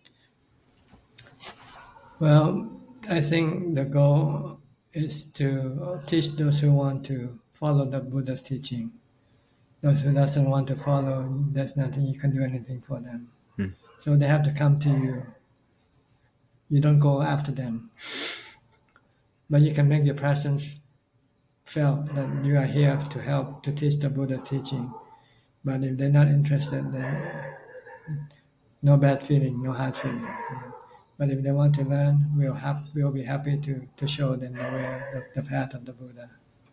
well, I think the goal is to teach those who want to follow the Buddha's teaching. Those who doesn't want to follow, there's nothing you can do anything for them. Hmm. So they have to come to you. You don't go after them. But you can make your presence felt, that you are here to help to teach the Buddha's teaching. But if they're not interested, then no bad feeling, no hard feeling. But if they want to learn, we'll, have, we'll be happy to, to show them the way, the, the path of the Buddha.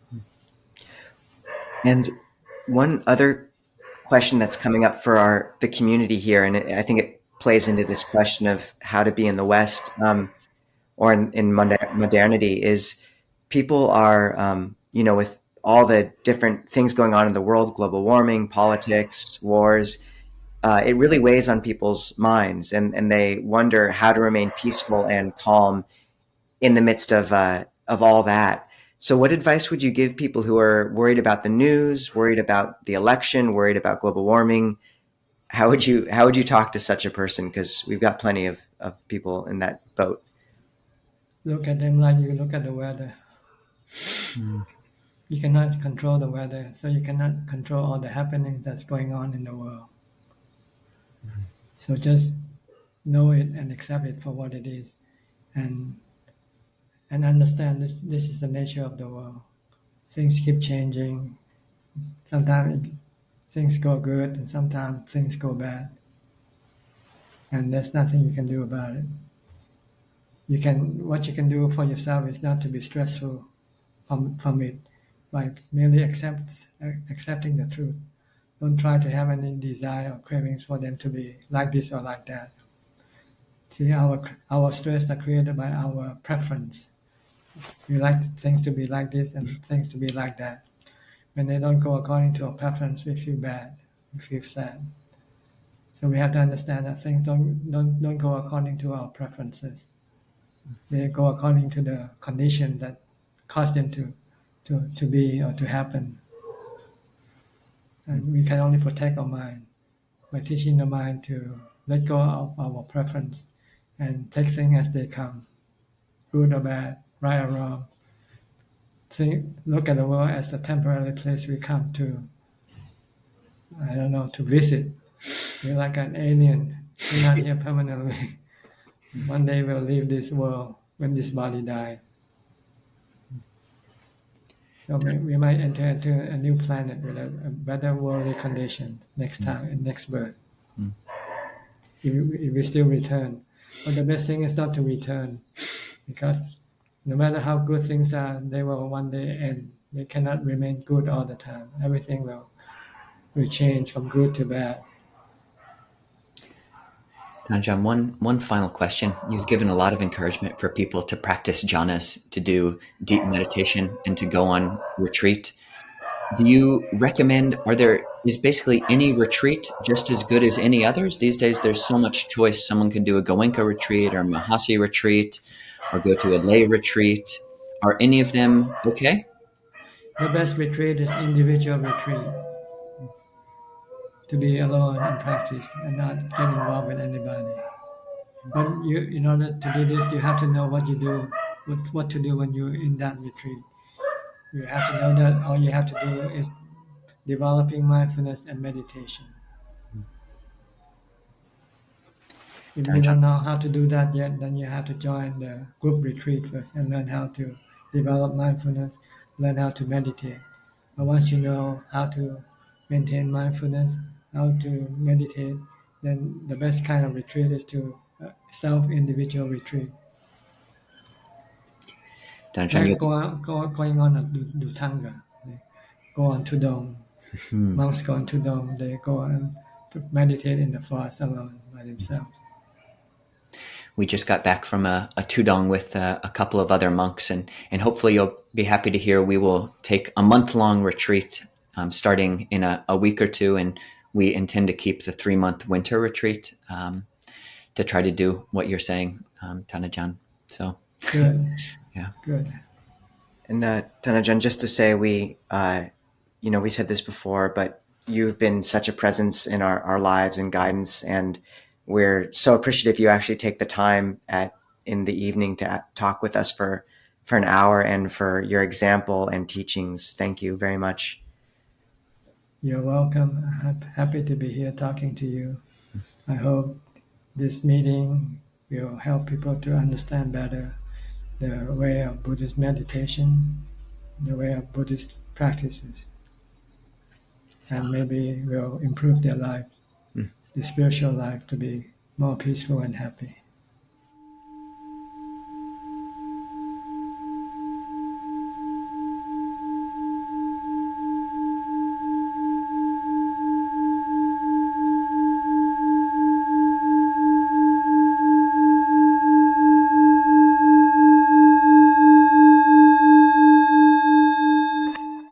And one other question that's coming up for our the community here, and it, I think it plays into this question of how to be in the West um, or in, in modernity, is people are, um, you know, with all the different things going on in the world, global warming, politics, wars, uh, it really weighs on people's minds, and, and they wonder how to remain peaceful and calm in the midst of uh, of all that. So what advice would you give people who are worried about the news, worried about the election, worried about global warming? How would you how would you talk to such a person? Because we've got plenty of, of people in that boat. Look at them like you look at the weather. Mm. You cannot control the weather, so you cannot control all the happenings that's going on in the world. Mm. So just know it and accept it for what it is, and and understand this this is the nature of the world. Things keep changing. Sometimes it, things go good and sometimes things go bad. And there's nothing you can do about it. You can what you can do for yourself is not to be stressful from from it, by merely accept, accepting the truth. Don't try to have any desire or cravings for them to be like this or like that. See, our our stress are created by our preference. We like things to be like this and things to be like that. When they don't go according to our preference, we feel bad, we feel sad. So we have to understand that things don't don't don't go according to our preferences. They go according to the condition that caused them to to, to be or to happen. And we can only protect our mind by teaching the mind to let go of our preference and take things as they come, good or bad, right or wrong. Think, look at the world as a temporary place we come to, I don't know, to visit. We're like an alien. We're not here permanently. One day we'll leave this world when this body dies. So we, we might enter into a new planet with a, a better worldly condition next time, in next birth. Mm. If, we, if we still return. But the best thing is not to return, because no matter how good things are, they will one day end. They cannot remain good all the time. Everything will, will change from good to bad. Now, John, one, one final question. You've given a lot of encouragement for people to practice jhanas, to do deep meditation, and to go on retreat. Do you recommend, are there, is basically any retreat just as good as any others? These days, there's so much choice. Someone can do a Goenka retreat or a Mahasi retreat or go to a lay retreat. Are any of them okay? The best retreat is individual retreat. To be alone and practice and not get involved with anybody. But you, in order to do this, you have to know what you do, what, what to do when you're in that retreat. You have to know that all you have to do is developing mindfulness and meditation. If you don't know how to do that yet, then you have to join the group retreat first and learn how to develop mindfulness, learn how to meditate. But once you know how to maintain mindfulness, how to meditate, then the best kind of retreat is to uh, self-individual retreat. Like go on, go, going on a Dhutanga, go on Tudong. Monks go on Tudong, they go and meditate in the forest alone by themselves. We just got back from a, a Tudong with uh, a couple of other monks, and, and hopefully you'll be happy to hear we will take a month-long retreat um, starting in a, a week or two, and we intend to keep the three-month winter retreat um, to try to do what you're saying, um, Thanajan. So, good. Yeah. Good. And uh, Thanajan, just to say, we, uh, you know, we said this before, but you've been such a presence in our, our lives and guidance, and we're so appreciative you actually take the time at in the evening to talk with us for, for an hour, and for your example and teachings. Thank you very much. You're welcome. I'm happy to be here talking to you. I hope this meeting will help people to understand better the way of Buddhist meditation, the way of Buddhist practices, and maybe will improve their life, mm. the spiritual life, to be more peaceful and happy.